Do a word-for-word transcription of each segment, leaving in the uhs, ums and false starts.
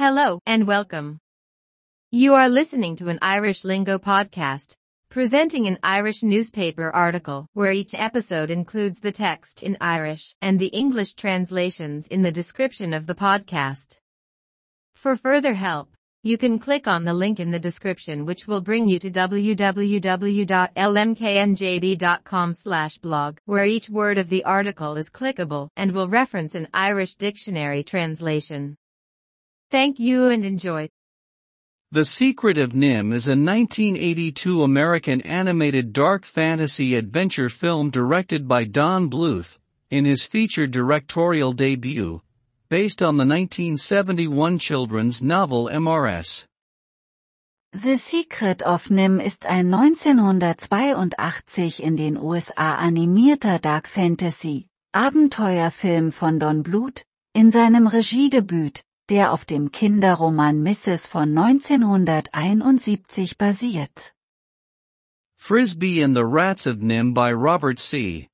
Hello and welcome. You are listening to an Irish Lingo podcast, presenting an Irish newspaper article where each episode includes the text in Irish and the English translations in the description of the podcast. For further help, you can click on the link in the description which will bring you to w w w dot l m k n j b dot com slash blog, where each word of the article is clickable and will reference an Irish dictionary translation. Thank you and enjoy. The Secret of N I M is a nineteen eighty-two American animated dark fantasy adventure film directed by Don Bluth, in his feature directorial debut, based on the nineteen seventy-one children's novel M R S. The Secret of N I M ist ein neunzehnhundertzweiundachtzig in den U S A animierter Dark Fantasy Abenteuerfilm von Don Bluth, in seinem Regiedebüt, der auf dem Kinderroman Misses von neunzehnhunderteinundsiebzig basiert. Frisbee and the Rats of N I M by Robert C.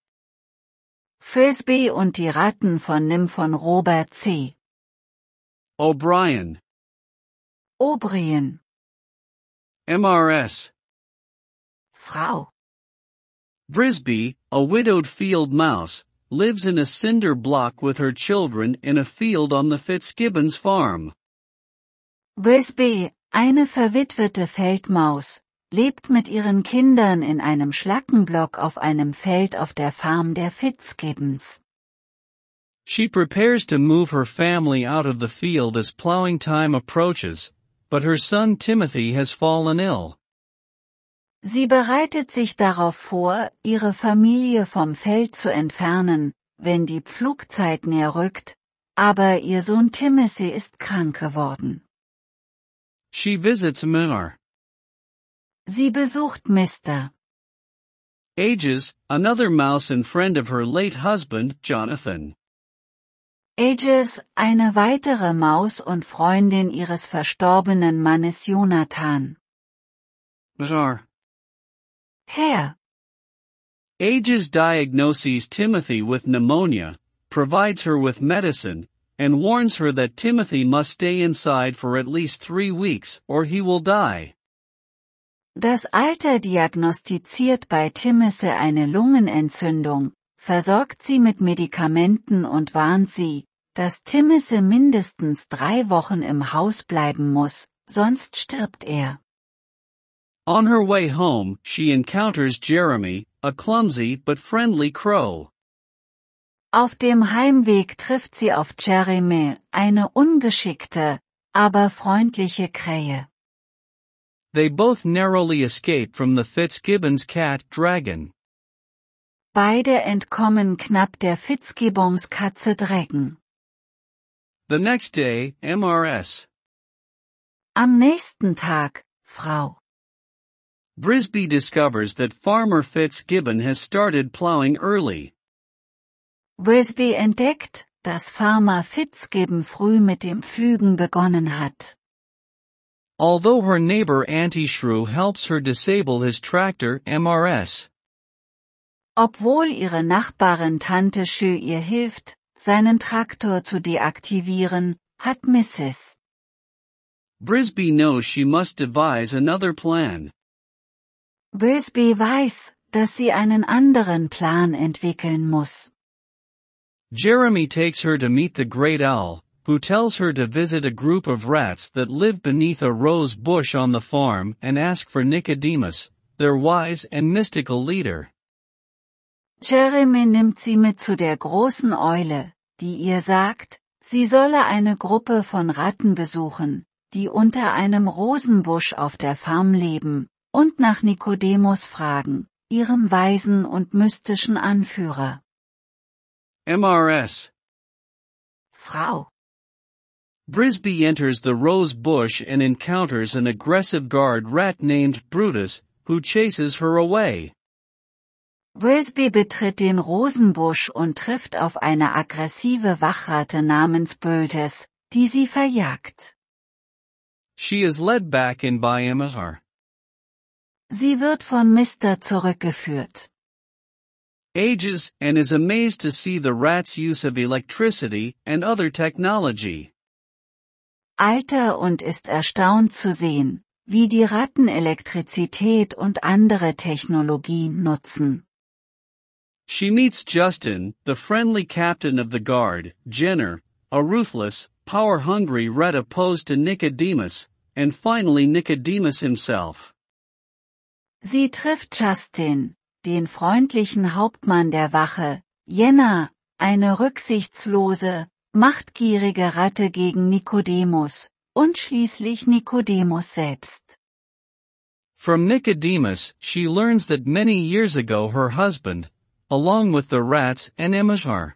Frisbee und die Ratten von N I M von Robert C. O'Brien. O'Brien. M R S. Frau. Brisby, a widowed field mouse, lives in a cinder block with her children in a field on the Fitzgibbons farm. Brisby, eine verwitwete Feldmaus, lebt mit ihren Kindern in einem Schlackenblock auf einem Feld auf der Farm der Fitzgibbons. She prepares to move her family out of the field as plowing time approaches, but her son Timothy has fallen ill. Sie bereitet sich darauf vor, ihre Familie vom Feld zu entfernen, wenn die Pflugzeit näher rückt, aber ihr Sohn Timothy ist krank geworden. She visits Mister Sie besucht Mister Ages, another mouse and friend of her late husband, Jonathan. Ages, eine weitere Maus und Freundin ihres verstorbenen Mannes Jonathan. Mister Herr. Ages diagnoses Timothy with pneumonia, provides her with medicine, and warns her that Timothy must stay inside for at least three weeks or he will die. Das Alter diagnostiziert bei Timothy eine Lungenentzündung, versorgt sie mit Medikamenten und warnt sie, dass Timothy mindestens drei Wochen im Haus bleiben muss, sonst stirbt er. On her way home, she encounters Jeremy, a clumsy but friendly crow. Auf dem Heimweg trifft sie auf Jeremy, eine ungeschickte, aber freundliche Krähe. They both narrowly escape from the Fitzgibbons cat Dragon. Beide entkommen knapp der Fitzgibbons Katze Dragon. The next day, M R S. Am nächsten Tag, Frau. Brisby discovers that Farmer Fitzgibbon has started plowing early. Brisby entdeckt, dass Farmer Fitzgibbon früh mit dem Pflügen begonnen hat. Although her neighbor Auntie Shrew helps her disable his tractor M R S. Obwohl ihre Nachbarin Tante Shrew ihr hilft, seinen Traktor zu deaktivieren, hat Misses Brisby knows she must devise another plan. Brisby weiß, dass sie einen anderen Plan entwickeln muss. Jeremy takes her to meet the Great Owl, who tells her to visit a group of rats that live beneath a rose bush on the farm and ask for Nicodemus, their wise and mystical leader. Jeremy nimmt sie mit zu der großen Eule, die ihr sagt, sie solle eine Gruppe von Ratten besuchen, die unter einem Rosenbusch auf der Farm leben, und nach Nikodemus fragen, ihrem weisen und mystischen Anführer. M R S. Frau. Brisby enters the rose bush and encounters an aggressive guard rat named Brutus, who chases her away. Brisby betritt den Rosenbusch und trifft auf eine aggressive Wachratte namens Brutus, die sie verjagt. She is led back in by Mister Sie wird von Mister zurückgeführt. Ages, and is amazed to see the rat's use of electricity and other technology. Alter und ist erstaunt zu sehen, wie die Ratten Elektrizität und andere Technologien nutzen. She meets Justin, the friendly captain of the guard, Jenner, a ruthless, power-hungry rat opposed to Nicodemus, and finally Nicodemus himself. Sie trifft Justin, den freundlichen Hauptmann der Wache, Jenner, eine rücksichtslose, machtgierige Ratte gegen Nikodemus, und schließlich Nikodemus selbst. From Nicodemus, she learns that many years ago her husband, along with the rats and Emishar.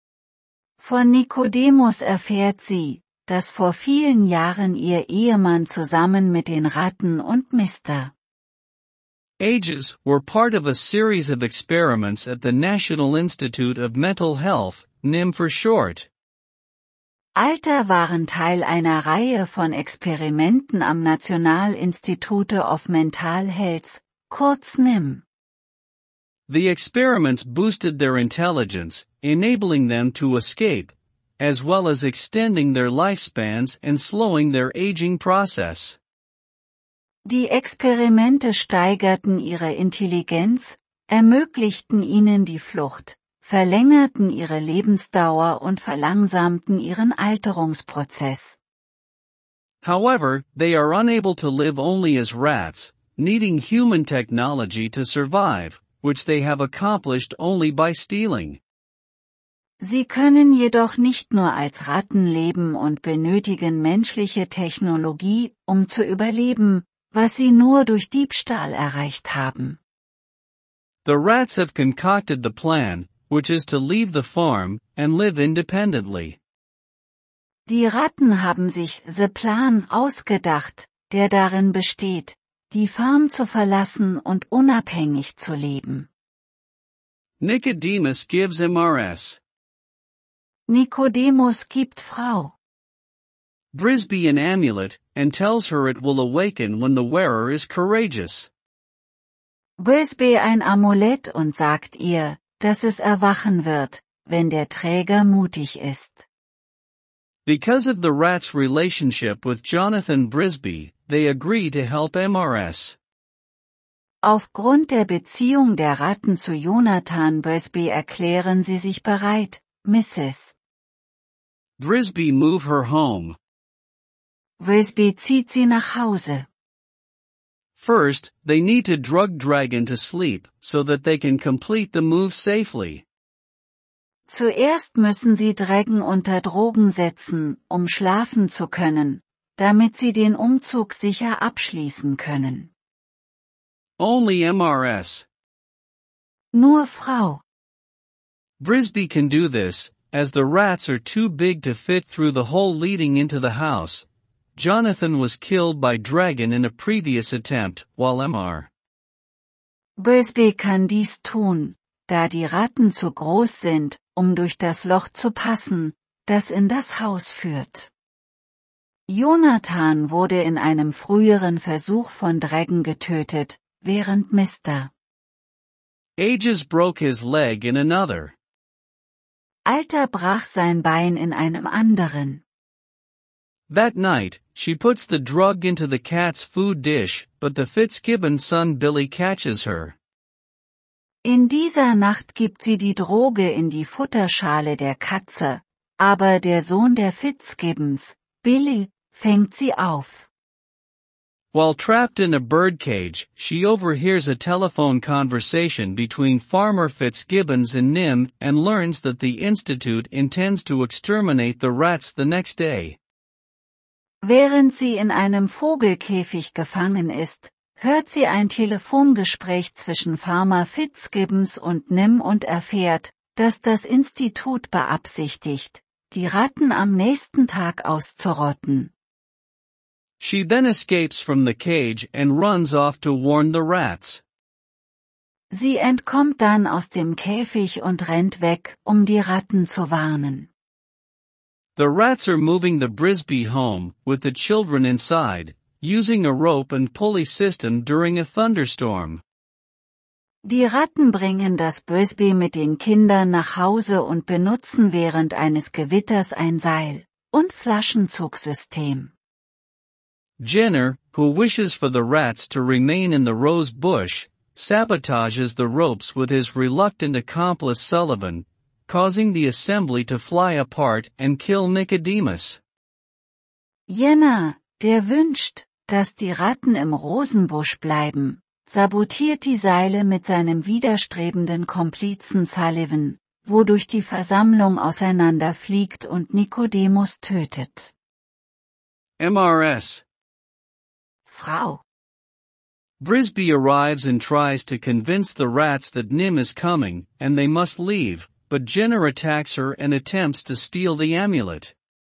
Von Nikodemus erfährt sie, dass vor vielen Jahren ihr Ehemann zusammen mit den Ratten und Mister Ages were part of a series of experiments at the National Institute of Mental Health, N I M for short. Alter waren Teil einer Reihe von Experimenten am National Institute of Mental Health, kurz N I M. The experiments boosted their intelligence, enabling them to escape, as well as extending their lifespans and slowing their aging process. Die Experimente steigerten ihre Intelligenz, ermöglichten ihnen die Flucht, verlängerten ihre Lebensdauer und verlangsamten ihren Alterungsprozess. However, they are unable to live only as rats, needing human technology to survive, which they have accomplished only by stealing. Sie können jedoch nicht nur als Ratten leben und benötigen menschliche Technologie, um zu überleben, was sie nur durch Diebstahl erreicht haben. The rats have concocted the plan, which is to leave the farm and live independently. Die Ratten haben sich the Plan ausgedacht, der darin besteht, die Farm zu verlassen und unabhängig zu leben. Nicodemus gives M R S. Nikodemus gibt Frau Brisby an amulet, and tells her it will awaken when the wearer is courageous. Brisby ein Amulett und sagt ihr, dass es erwachen wird, wenn der Träger mutig ist. Because of the rats' relationship with Jonathan Brisby, they agree to help M R S. Aufgrund der Beziehung der Ratten zu Jonathan Brisby erklären sie sich bereit, Misses Brisby move her home. Brisby zieht sie nach Hause. First, they need to drug Dragon to sleep, so that they can complete the move safely. Zuerst müssen sie Dragon unter Drogen setzen, um schlafen zu können, damit sie den Umzug sicher abschließen können. Only M R S. Nur Frau Brisby can do this, as the rats are too big to fit through the hole leading into the house. Jonathan was killed by Dragon in a previous attempt, while M R Brisby kann dies tun, da die Ratten zu groß sind, um durch das Loch zu passen, das in das Haus führt. Jonathan wurde in einem früheren Versuch von Dragon getötet, während Mister Ages broke his leg in another. Alter brach sein Bein in einem anderen. That night, she puts the drug into the cat's food dish, but the Fitzgibbon son Billy catches her. In dieser Nacht gibt sie die Droge in die Futterschale der Katze, aber der Sohn der Fitzgibbons, Billy, fängt sie auf. While trapped in a birdcage, she overhears a telephone conversation between Farmer Fitzgibbons and Nim and learns that the Institute intends to exterminate the rats the next day. Während sie in einem Vogelkäfig gefangen ist, hört sie ein Telefongespräch zwischen Farmer Fitzgibbons und Nim und erfährt, dass das Institut beabsichtigt, die Ratten am nächsten Tag auszurotten. She then escapes from the cage and runs off to warn the rats. Sie entkommt dann aus dem Käfig und rennt weg, um die Ratten zu warnen. The rats are moving the Brisby home, with the children inside, using a rope and pulley system during a thunderstorm. Die Ratten bringen das Brisby mit den Kindern nach Hause und benutzen während eines Gewitters ein Seil, und Flaschenzugsystem. Jenner, who wishes for the rats to remain in the rose bush, sabotages the ropes with his reluctant accomplice Sullivan, causing the assembly to fly apart and kill Nicodemus. Jenner, der wünscht, dass die Ratten im Rosenbusch bleiben, sabotiert die Seile mit seinem widerstrebenden Komplizen Sullivan, wodurch die Versammlung auseinanderfliegt und Nicodemus tötet. M R S. Frau. Brisby arrives and tries to convince the rats that Nim is coming, and they must leave, but Jenner attacks her and attempts to steal the amulet.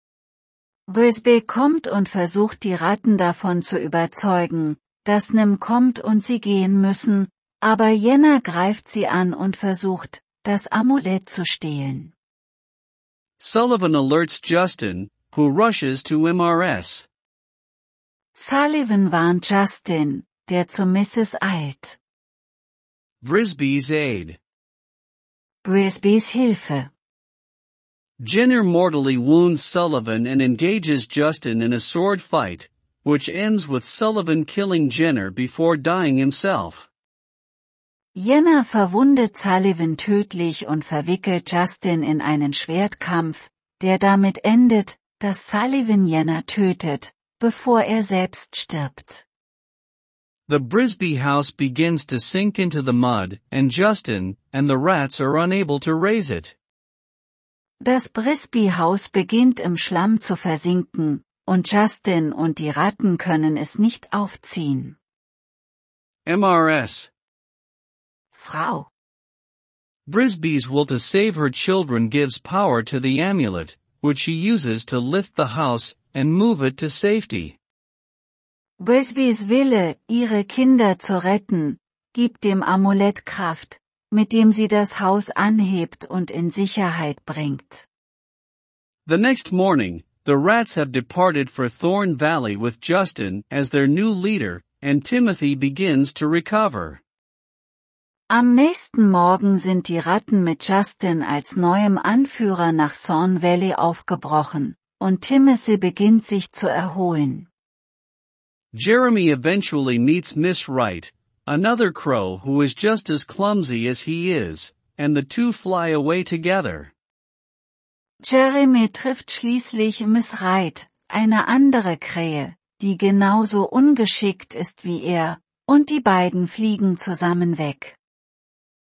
Brisby kommt und versucht die Ratten davon zu überzeugen, dass Nim kommt und sie gehen müssen, aber Jenner greift sie an und versucht, das Amulett zu stehlen. Sullivan alerts Justin, who rushes to M R S. Sullivan warnt Justin, der zu Misses eilt. Brisby's aid. Brisbys Hilfe. Jenner mortally wounds Sullivan and engages Justin in a sword fight, which ends with Sullivan killing Jenner before dying himself. Jenner verwundet Sullivan tödlich und verwickelt Justin in einen Schwertkampf, der damit endet, dass Sullivan Jenner tötet, bevor er selbst stirbt. The Brisby house begins to sink into the mud, and Justin and the rats are unable to raise it. Das Brisby-Haus beginnt im Schlamm zu versinken, und Justin und die Ratten können es nicht aufziehen. M R S. Frau. Brisby's will to save her children gives power to the amulet, which she uses to lift the house and move it to safety. Brisbys Wille, ihre Kinder zu retten, gibt dem Amulett Kraft, mit dem sie das Haus anhebt und in Sicherheit bringt. The next morning, the rats have departed for Thorn Valley with Justin as their new leader, and Timothy begins to recover. Am nächsten Morgen sind die Ratten mit Justin als neuem Anführer nach Thorn Valley aufgebrochen, und Timothy beginnt sich zu erholen. Jeremy eventually meets Miss Wright, another crow who is just as clumsy as he is, and the two fly away together. Jeremy trifft schließlich Miss Wright, eine andere Krähe, die genauso ungeschickt ist wie er, und die beiden fliegen zusammen weg.